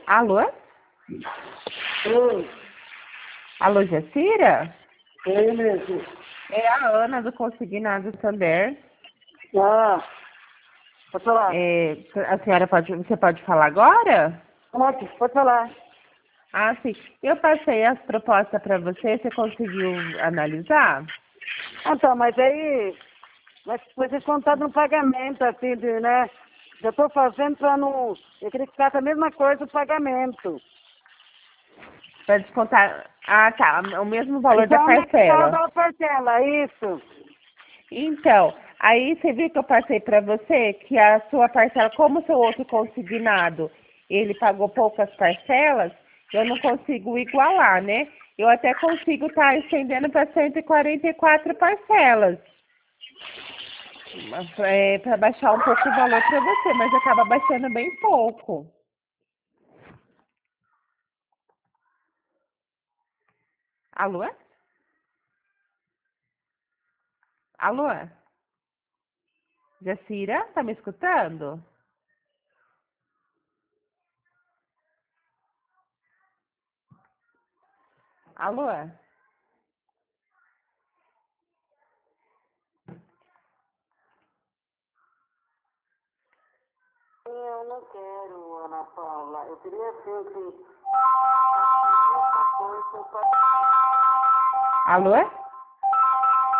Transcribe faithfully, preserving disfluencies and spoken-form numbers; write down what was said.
Alô? Oi, Alô, Jacira? é mesmo. É a Ana do Consignado Sander. Ah, pode falar. É, a senhora pode, você pode falar agora? Pode, pode falar. Ah, sim. Eu passei as propostas para você, você conseguiu analisar? Ah, tá, mas aí, mas foi descontado no pagamento, assim, de, né? Eu estou fazendo para não... Eu queria que ficasse a mesma coisa o pagamento. Para descontar. Ah, tá. O mesmo valor da Então, como é que tá o parcela. da parcela, isso? Então, aí você viu que eu passei para você que a sua parcela, como o seu outro consignado, ele pagou poucas parcelas, eu não consigo igualar, né? Eu até consigo estar estendendo para cento e quarenta e quatro parcelas, para baixar um pouco o valor para você, mas acaba baixando bem pouco. Alô? Alô? Jacira, tá me escutando? Alô? Eu não quero, Ana Paula. Eu queria assim que... Alô?